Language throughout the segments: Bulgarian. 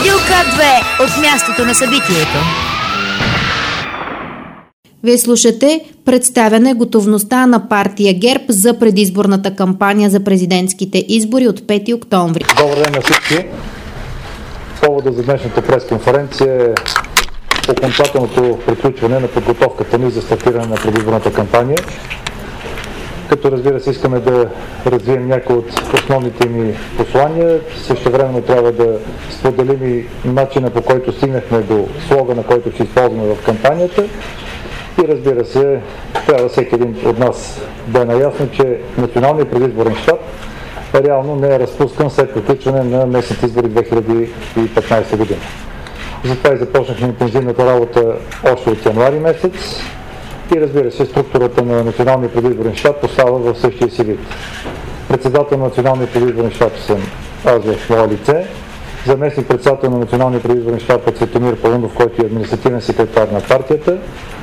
Радио К2 от мястото на събитието. Вие слушате представяне готовността на партия ГЕРБ за предизборната кампания за президентските избори от 5 октомври. Добър ден на всички. Повода за днешната пресконференция е окончателното приключване на подготовката ни за стартиране на предизборната кампания. Като разбира се, искаме да развием някои от основните ми послания. Същевременно трябва да споделим и начина, по който стигнахме до слогана, който ще използваме в кампанията. И разбира се, трябва всеки един от нас да е наясно, че Националният предизборен щаб реално не е разпускан след приключване на местните избори 2015 година. Затова и започнахме интензивната работа още от януари месец и разбира се, структурата на Националния предизборен щаб остава в същия си вид. Председател на Националния предизборен щаб съм аз в мое лице, заместник председател на Националния предизборен щаб е Цветомир Паунов, който е административен секретар на партията.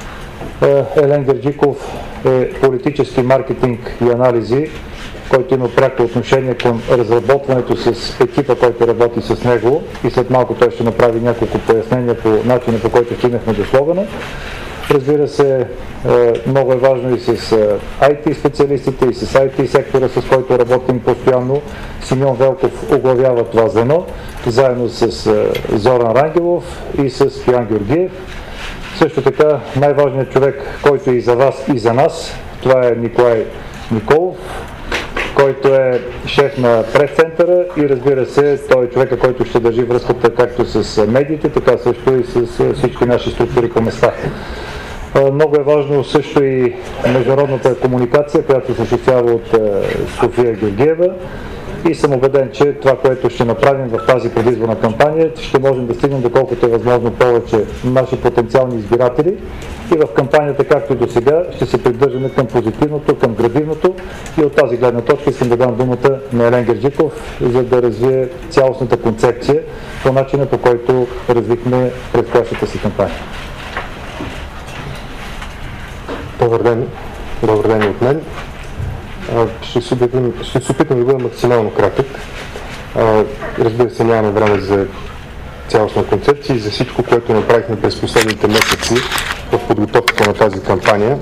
Елен Герджиков е политически маркетинг и анализи, който има пряко отношение към разработването с екипа, който работи с него, и след малко той ще направи няколко пояснения по начина, по който стигнахме до слогана. Разбира се, много е важно и с IT специалистите, и с IT сектора, с който работим постоянно. Симеон Велков оглавява това звено, заедно с Зоран Рангелов и с Стоян Георгиев. Също така най-важният човек, който е и за вас, и за нас, това е Николай Николов, който е шеф на прес-центъра и разбира се, той е човека, който ще държи връзката както с медиите, така също и с всички наши структури по места. Много е важно също и международната комуникация, която се осъществява от София Георгиева, и съм убеден, че това, което ще направим в тази предизборна кампания, ще можем да стигнем доколкото е възможно повече наши потенциални избиратели, и в кампанията, както и до сега, ще се придържаме към позитивното, към градивното, и от тази гледна точка искам да дам думата на Елен Герджиков, за да развие цялостната концепция по начина, по който развихме предстоящата си кампания. Добър ден от мен. Ще се опитам да бъда максимално кратък. Разбира се, нямаме време за цялостна концепция и за всичко, което направихме през последните месеци в подготовката на тази кампания.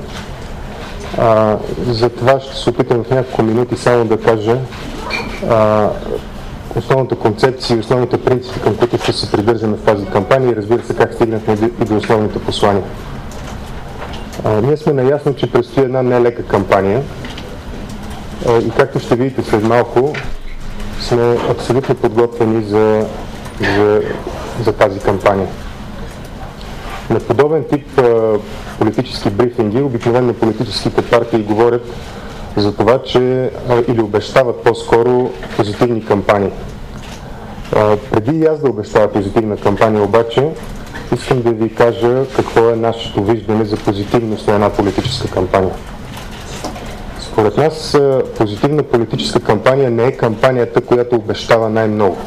Затова ще се опитам в няколко минути само да кажа основната концепция и основните принципи, към които ще се придържаме в тази кампания, и разбира се как стигнахме и до основните послания. Ние сме наясно, че предстои една нелека кампания и както ще видите след малко, сме абсолютно подготвени за тази кампания. На подобен тип политически брифинги обикновено политическите партии говорят за това, че или обещават по-скоро позитивни кампании. Преди и аз да обещава позитивна кампания обаче, искам да ви кажа какво е нашето виждане за позитивност на една политическа кампания. Според нас позитивна политическа кампания не е кампанията, която обещава най-много.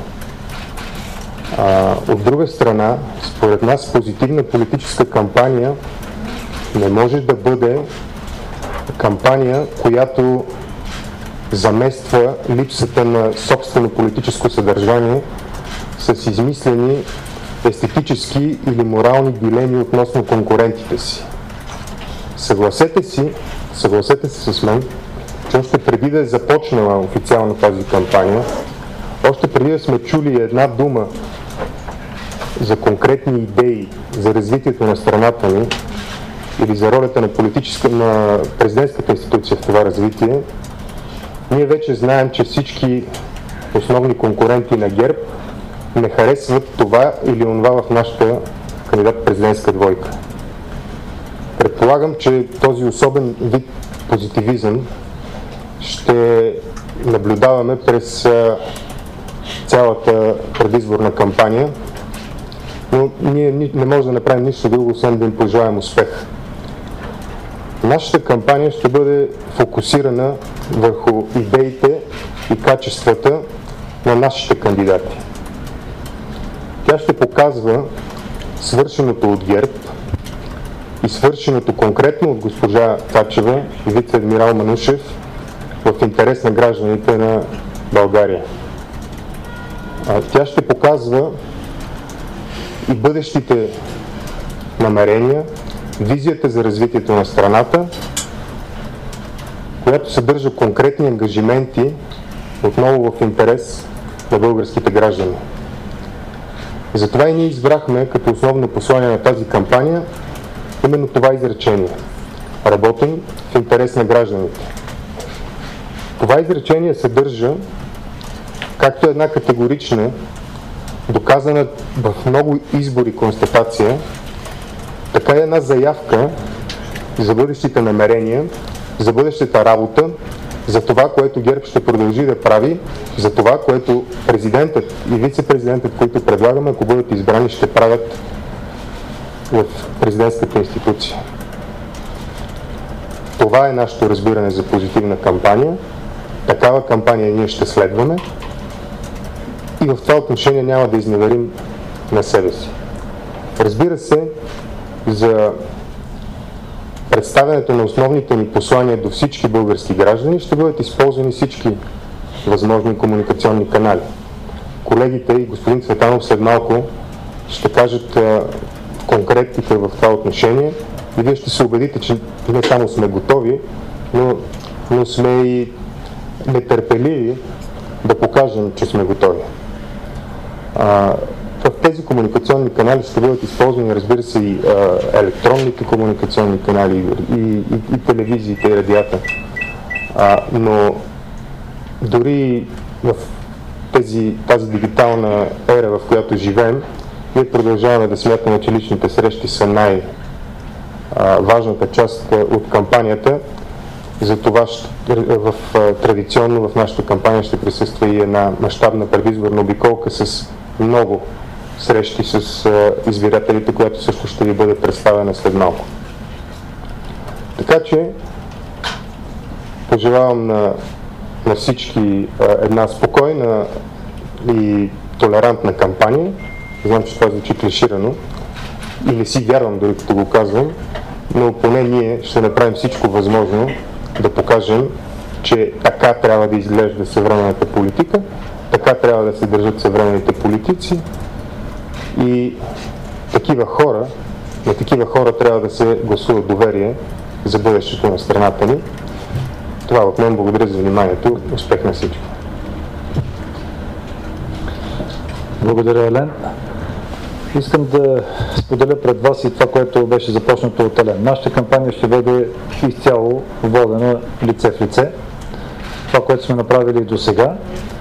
От друга страна, според нас позитивна политическа кампания не може да бъде кампания, която замества липсата на собствено политическо съдържание с измислени естетически или морални дилеми относно конкурентите си. Съгласете се с мен, че още преди да е започнала официално тази кампания, още преди да сме чули една дума за конкретни идеи за развитието на страната ни или за ролята на президентската институция в това развитие, ние вече знаем, че всички основни конкуренти на ГЕРБ не харесват това или онова в нашата кандидат-президентска двойка. Предполагам, че този особен вид позитивизъм ще наблюдаваме през цялата предизборна кампания, но ние не можем да направим нищо друго, освен да им пожелаем успех. Нашата кампания ще бъде фокусирана върху идеите и качествата на нашите кандидати. Тя ще показва свършеното от ГЕРБ и свършеното конкретно от госпожа Цачева и вице-адмирал Манушев в интерес на гражданите на България. Тя ще показва и бъдещите намерения, визията за развитието на страната, която съдържа конкретни ангажименти, отново в интерес на българските граждани. Затова и ние избрахме като основно послание на тази кампания именно това изречение. Работим в интерес на гражданите. Това изречение съдържа както една категорична, доказана в много избори констатация, така и една заявка за бъдещите намерения, за бъдещата работа, за това, което ГЕРБ ще продължи да прави, за това, което президентът и вице-президентът, които предлагаме, ако бъдат избрани, ще правят в президентската институция. Това е нашето разбиране за позитивна кампания. Такава кампания ние ще следваме и в това отношение няма да изневерим на себе си. Разбира се, за представянето на основните ни послания до всички български граждани ще бъдат използвани всички възможни комуникационни канали. Колегите и господин Цветанов след малко ще кажат конкретика в това отношение и вие ще се убедите, че не само сме готови, но сме и нетърпеливи да покажем, че сме готови. В тези комуникационни канали ще бъдат използвани, разбира се, и електронните комуникационни канали, и телевизиите, и радията. Но дори в тази дигитална ера, в която живеем, ние продължаваме да смятаме, че личните срещи са най-важната част от кампанията. Затова традиционно в нашата кампания ще присъства и една мащабна предизборна обиколка с много срещи с избирателите, която също ще ви бъде представена след малко. Така че пожелавам на всички една спокойна и толерантна кампания. Знам, че това звучи клиширано и не си вярвам дори като го казвам, но поне ние ще направим всичко възможно да покажем, че така трябва да изглежда съвременната политика, така трябва да се държат съвременните политици и на такива хора трябва да се гласува доверие за бъдещето на страната ни. Това от мен. Благодаря за вниманието. Успех на всички! Благодаря, Елен. Искам да споделя пред вас и това, което беше започнато от Елен. Нашата кампания ще бъде изцяло водена лице в лице. Това, което сме направили до сега.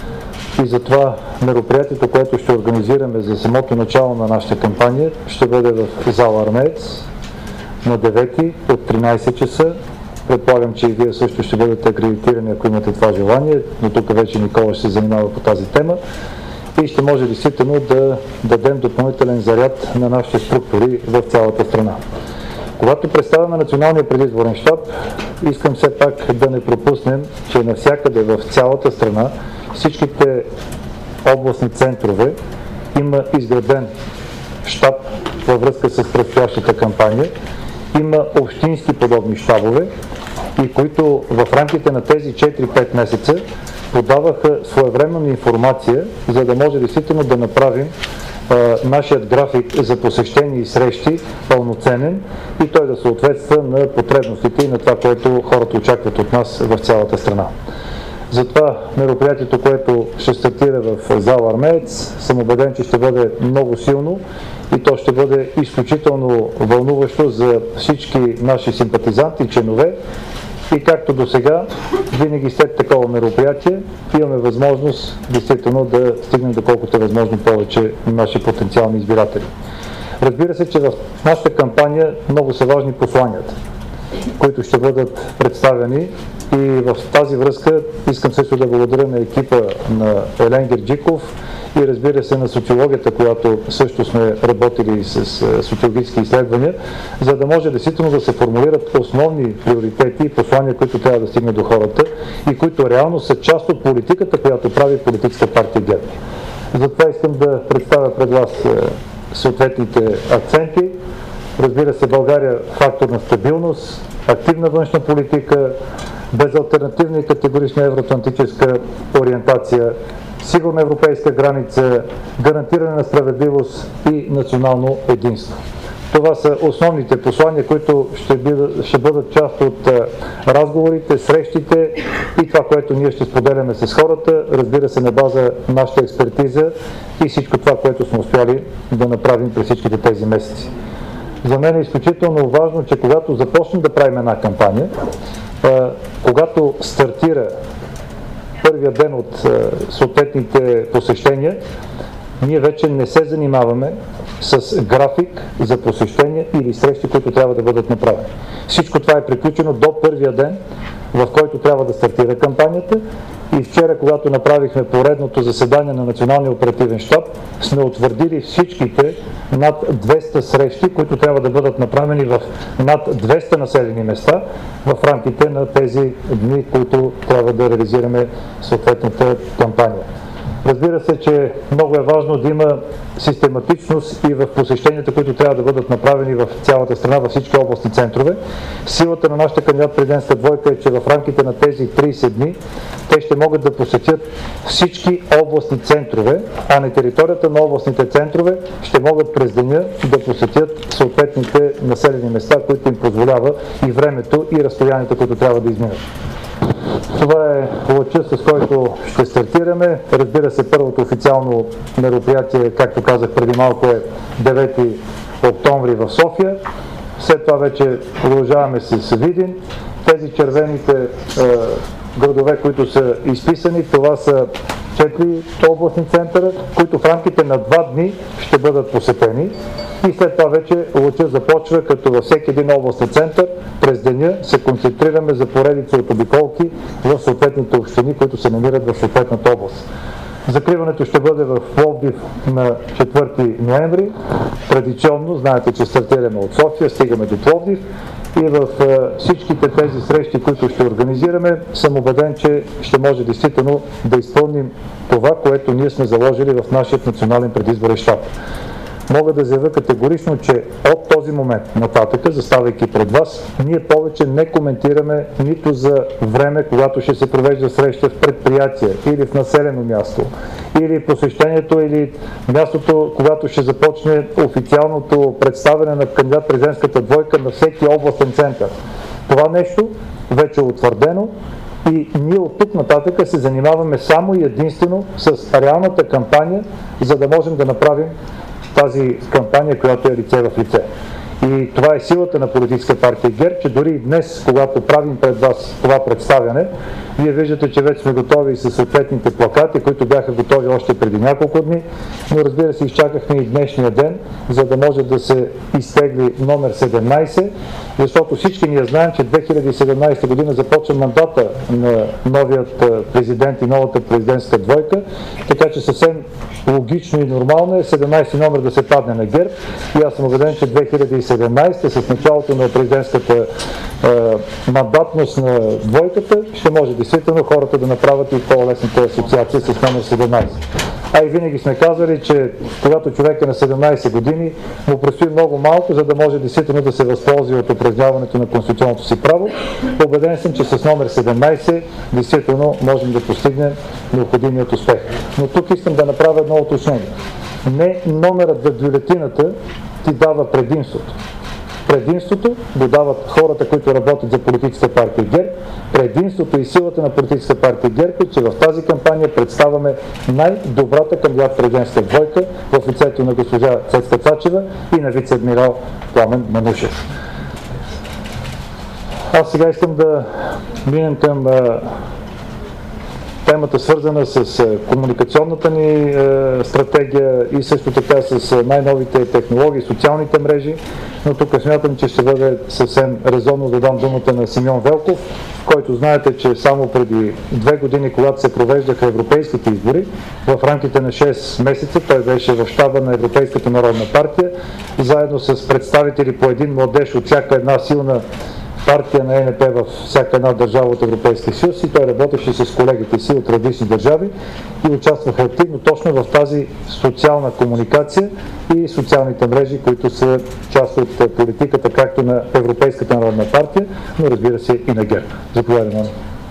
И затова мероприятието, което ще организираме за самото начало на нашата кампания, ще бъде в зала Армеец на 9 от 13 часа. Предполагам, че и вие също ще бъдете акредитирани, ако имате това желание, но тук вече Никола ще се занимава по тази тема. И ще може действително да дадем допълнителен заряд на нашите структури в цялата страна. Когато представяме Националния предизборен щаб, искам все пак да не пропуснем, че навсякъде в цялата страна всичките областни центрове има изграден щаб във връзка с предстоящата кампания. Има общински подобни щабове и които в рамките на тези 4-5 месеца подаваха своевременна информация, за да може действително да направим нашият график за посещения и срещи пълноценен и той да съответства на потребностите и на това, което хората очакват от нас в цялата страна. Затова мероприятието, което ще стартира в зала Армеец, съм убеден, че ще бъде много силно и то ще бъде изключително вълнуващо за всички наши симпатизанти и членове. И както до сега, винаги след такова мероприятие имаме възможност действително да стигнем доколкото е възможно повече наши потенциални избиратели. Разбира се, че в нашата кампания много са важни посланията, които ще бъдат представени и в тази връзка искам също да благодаря на екипа на Елен Герджиков и разбира се на социологията, която също сме работили с социологически изследвания, за да може действително да се формулират основни приоритети и послания, които трябва да стигнат до хората и които реално са част от политиката, която прави политическа партия ГЕРБ. Затова искам да представя пред вас съответните акценти. Разбира се, България фактор на стабилност, активна външна политика, безалтернативна и категорична евроатлантическа ориентация, сигурна европейска граница, гарантиране на справедливост и национално единство. Това са основните послания, които ще бъдат част от разговорите, срещите и това, което ние ще споделяме с хората, разбира се, на база нашата експертиза и всичко това, което сме успяли да направим през всичките тези месеци. За мен е изключително важно, че когато започнем да правим една кампания, когато стартира първия ден от съответните посещения, ние вече не се занимаваме с график за посещения или срещи, които трябва да бъдат направени. Всичко това е приключено до първия ден, в който трябва да стартира кампанията. И вчера, когато направихме поредното заседание на Националния оперативен щаб, сме утвърдили всичките над 200 срещи, които трябва да бъдат направени в над 200 населени места в рамките на тези дни, които трябва да реализираме съответната кампания. Разбира се, че много е важно да има систематичност и в посещенията, които трябва да бъдат направени в цялата страна, във всички областни центрове. Силата на нашата кандидат-президентска двойка е, че в рамките на тези 30 дни те ще могат да посетят всички областни центрове, а на територията на областните центрове ще могат през деня да посетят съответните населени места, които им позволява и времето, и разстоянията, които трябва да изминат. Това е лъча, с който ще стартираме. Разбира се, първото официално мероприятие, както казах преди малко, е 9 октомври в София. След това вече продължаваме с Видин. Тези червените градове, които са изписани, това са 4 областни центъра, които в рамките на 2 дни ще бъдат посетени. И след това вече лъча започва, като във всеки един областен център през деня се концентрираме за поредица от обиколки в съответните общини, които се намират в съответната област. Закриването ще бъде в Пловдив на 4 ноември. Традиционно, знаете, че стартираме от София, стигаме до Пловдив. И в всичките тези срещи, които ще организираме, съм убеден, че ще може действително да изпълним това, което ние сме заложили в нашия национален предизборен щаб. Мога да заявя категорично, че от този момент нататък, заставайки пред вас, ние повече не коментираме нито за време, когато ще се провежда среща в предприятие или в населено място, или посещението, или мястото, когато ще започне официалното представяне на кандидат-президентската двойка на всеки областен център. Това нещо вече е утвърдено и ние от тук нататък се занимаваме само и единствено с реалната кампания, за да можем да направим тази кампания, която е лице в лице. И това е силата на политическа партия ГЕРБ, че дори и днес, когато правим пред вас това представяне, вие виждате, че вече сме готови с съответните плакати, които бяха готови още преди няколко дни, но разбира се, изчакахме и днешния ден, за да може да се изтегли номер 17, защото всички ние знаем, че 2017 година започва мандата на новият президент и новата президентска двойка, така че съвсем логично и нормално е 17 номер да се падне на ГЕРБ и аз съм убеден, че 2017 с началото на президентската мандатност на двойката ще може действително хората да направят и по-лесната асоциация с номер 17. А и винаги сме казали, че когато човек е на 17 години, му предстои много малко, за да може действително да се възползва от упражняването на конституционното си право. Убеден съм, че с номер 17 действително можем да постигнем необходимият успех. Но тук искам да направя едно уточнение. Не номерът в бюлетината ти дава предимството. Предимството го дават хората, които работят за политическа партия ГЕРБ. Предимството и силата на политическа партия ГЕРБ е, че в тази кампания представяме най-добрата кандидат-президентска двойка в лицето на госпожа Цецка Цачева и на вице-адмирал Пламен Манушев. Аз сега искам да минем към темата, свързана с комуникационната ни стратегия и също така с най-новите технологии, социалните мрежи, но тук смятам, че ще бъде съвсем резонно да дам думата на Симеон Велков, който знаете, че само преди 2 години, когато се провеждаха европейските избори, в рамките на 6 месеца той беше в щаба на Европейската народна партия, заедно с представители по един младеж от всяка една силна партия на ЕНП във всяка една държава от Европейския съюз и той работеше с колегите си от различни държави и участваха активно точно в тази социална комуникация и социалните мрежи, които са част от политиката както на Европейската народна партия, но разбира се и на ГЕРБ. Заповядайте.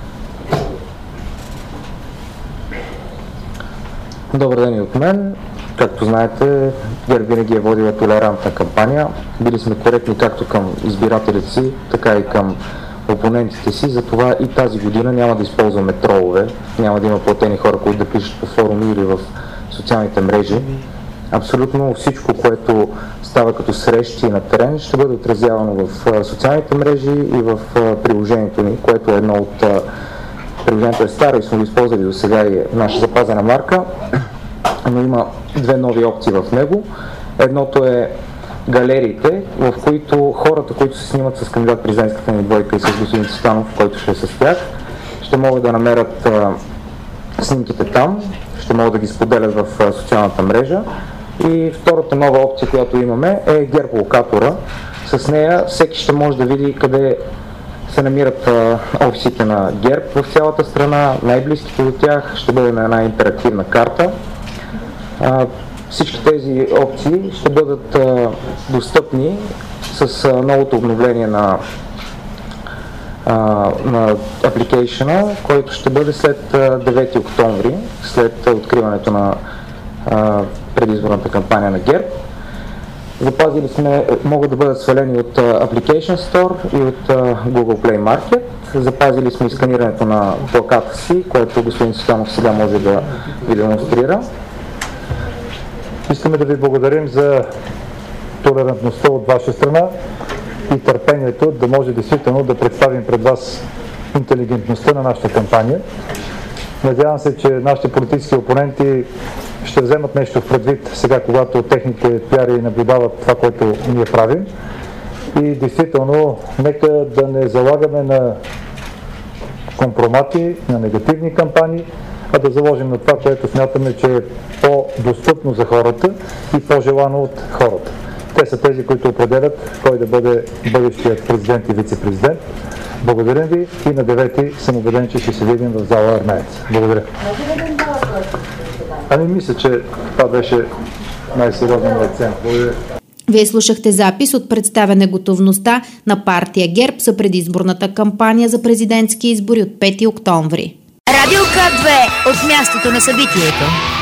Добър ден и от мен. Както знаете, ГЕРБ винаги е водила толерантна кампания. Били сме коректни както към избирателите си, така и към опонентите си. Затова и тази година няма да използваме тролове, няма да има платени хора, които да пишат по форуми или в социалните мрежи. Абсолютно всичко, което става като срещи на терен, ще бъде отразявано в социалните мрежи и в приложението ни, което е едно от приложението е старо и сме го използвали до сега и е наша запазена марка, но има две нови опции в него. Едното е галериите, в които хората, които се снимат с кандидат президентската ни двойка и с господин Цветанов, който ще е с тях, ще могат да намерят снимките там, ще могат да ги споделят в социалната мрежа. И втората нова опция, която имаме, е ГЕРБ локатора. С нея всеки ще може да види къде се намират офисите на ГЕРБ в цялата страна, най-близките до тях, ще бъде на една интерактивна карта. Всички тези опции ще бъдат достъпни с новото обновление на апликейшена, който ще бъде след 9 октомври, след откриването на предизборната кампания на ГЕРБ. Запазили сме, могат да бъдат свалени от Application Store и от Google Play Market. Запазили сме изсканирането на плаката си, което господин Цветанов сега може да ви демонстрира. Искаме да ви благодарим за толерантността от ваша страна и търпението да може действително да представим пред вас интелигентността на нашата кампания. Надявам се, че нашите политически опоненти ще вземат нещо в предвид сега, когато техните пиари наблюдават това, което ние правим. И действително, нека да не залагаме на компромати, на негативни кампании, а да заложим на това, което смятаме, че е по-достъпно за хората и по-желано от хората. Те са тези, които определят кой да бъде бъдещият президент и вице-президент. Благодарим ви и на 9-ти съм убеден, че ще се видим в зала Армеец. Благодаря. Мисля, че това беше най-сериозният акцент. Благодаря. Вие слушахте запис от представяне готовността на партия ГЕРБ за предизборната кампания за президентски избори от 5 октомври. Радио К2 от мястото на събитието.